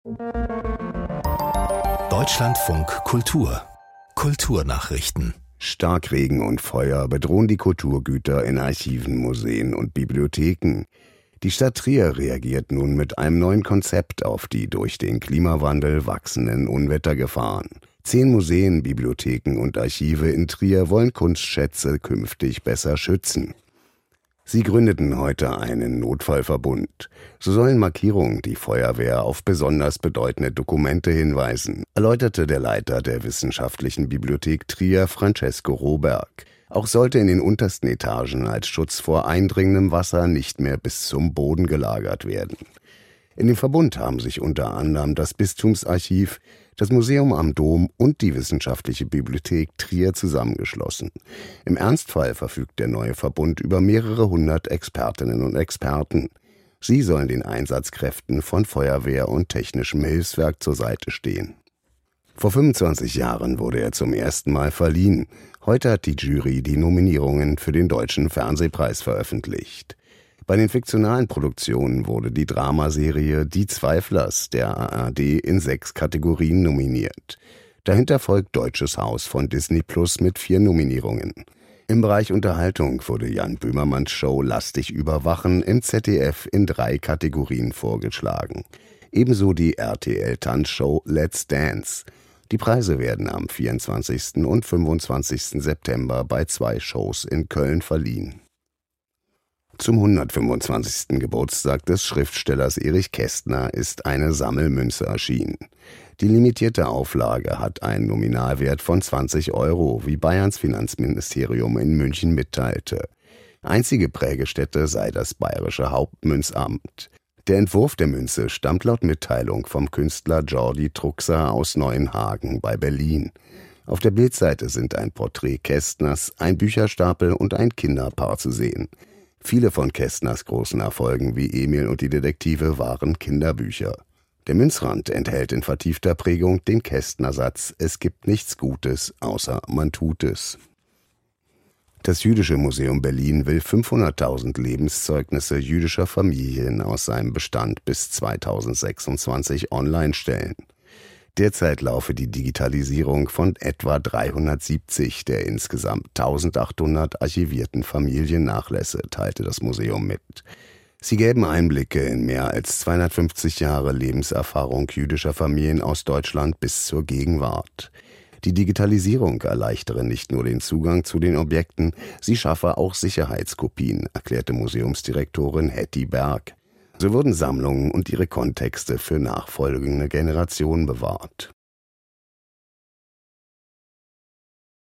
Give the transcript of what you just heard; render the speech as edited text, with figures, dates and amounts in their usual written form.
Deutschlandfunk Kultur Kulturnachrichten. Starkregen und Feuer bedrohen die Kulturgüter in Archiven, Museen und Bibliotheken. Die Stadt Trier reagiert nun mit einem neuen Konzept auf die durch den Klimawandel wachsenden Unwettergefahren. 10 Museen, Bibliotheken und Archive in Trier wollen Kunstschätze künftig besser schützen. Sie gründeten heute einen Notfallverbund. So sollen Markierungen die Feuerwehr auf besonders bedeutende Dokumente hinweisen, erläuterte der Leiter der Wissenschaftlichen Bibliothek Trier, Francesco Roberg. Auch sollte in den untersten Etagen als Schutz vor eindringendem Wasser nicht mehr bis zum Boden gelagert werden. In dem Verbund haben sich unter anderem das Bistumsarchiv, das Museum am Dom und die Wissenschaftliche Bibliothek Trier zusammengeschlossen. Im Ernstfall verfügt der neue Verbund über mehrere hundert Expertinnen und Experten. Sie sollen den Einsatzkräften von Feuerwehr und technischem Hilfswerk zur Seite stehen. Vor 25 Jahren wurde er zum ersten Mal verliehen. Heute hat die Jury die Nominierungen für den Deutschen Fernsehpreis veröffentlicht. Bei den fiktionalen Produktionen wurde die Dramaserie Die Zweiflers der ARD in 6 Kategorien nominiert. Dahinter folgt Deutsches Haus von Disney Plus mit 4 Nominierungen. Im Bereich Unterhaltung wurde Jan Böhmermanns Show Lass dich überwachen im ZDF in 3 Kategorien vorgeschlagen. Ebenso die RTL-Tanzshow Let's Dance. Die Preise werden am 24. und 25. September bei 2 Shows in Köln verliehen. Zum 125. Geburtstag des Schriftstellers Erich Kästner ist eine Sammelmünze erschienen. Die limitierte Auflage hat einen Nominalwert von 20 €, wie Bayerns Finanzministerium in München mitteilte. Einzige Prägestätte sei das Bayerische Hauptmünzamt. Der Entwurf der Münze stammt laut Mitteilung vom Künstler Jordi Truxer aus Neuenhagen bei Berlin. Auf der Bildseite sind ein Porträt Kästners, ein Bücherstapel und ein Kinderpaar zu sehen. Viele von Kästners großen Erfolgen wie Emil und die Detektive waren Kinderbücher. Der Münzrand enthält in vertiefter Prägung den Kästner-Satz: Es gibt nichts Gutes, außer man tut es. Das Jüdische Museum Berlin will 500.000 Lebenszeugnisse jüdischer Familien aus seinem Bestand bis 2026 online stellen. Derzeit laufe die Digitalisierung von etwa 370 der insgesamt 1800 archivierten Familiennachlässe, teilte das Museum mit. Sie gäben Einblicke in mehr als 250 Jahre Lebenserfahrung jüdischer Familien aus Deutschland bis zur Gegenwart. Die Digitalisierung erleichtere nicht nur den Zugang zu den Objekten, sie schaffe auch Sicherheitskopien, erklärte Museumsdirektorin Hetty Berg. So wurden Sammlungen und ihre Kontexte für nachfolgende Generationen bewahrt.